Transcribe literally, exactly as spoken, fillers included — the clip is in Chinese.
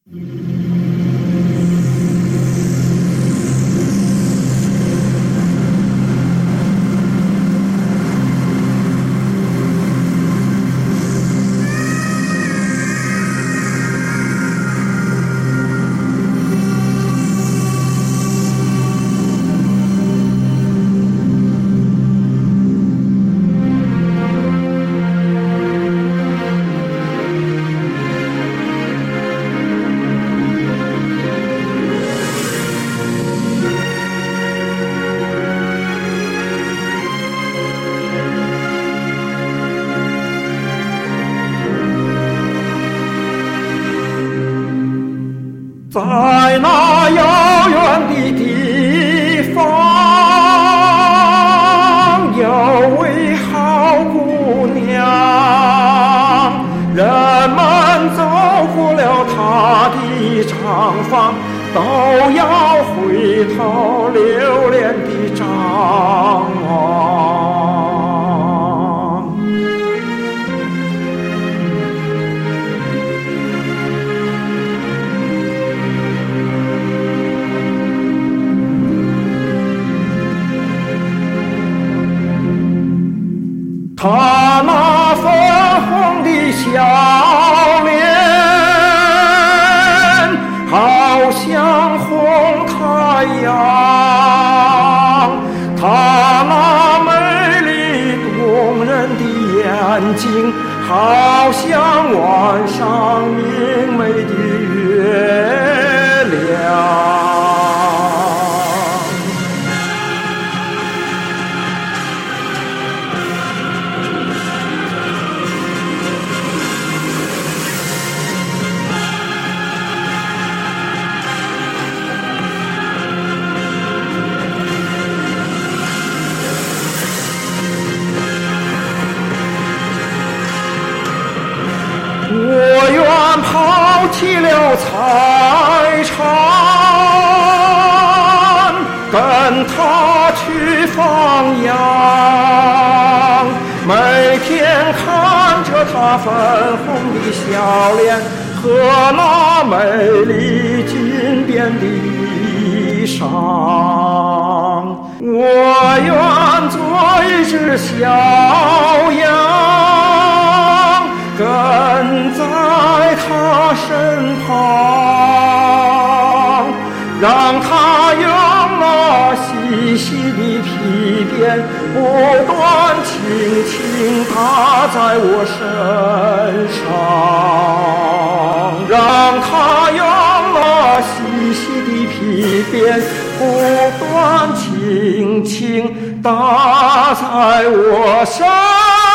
在那遥远的地方，有位好姑娘，人们走过了她的长房，都要回头留恋的张望。她那粉红的笑脸，好像红太阳；她那美丽动人的眼睛，好像晚上明媚的月亮。我愿抛弃了财产，跟他去放羊，每天看着他粉红的笑脸和那美丽金边的衣裳。我愿做一只小羊，跟在他身旁，让他用那细细的皮鞭不断轻轻打在我身上，让他用那细细的皮鞭不断轻轻打在我身上。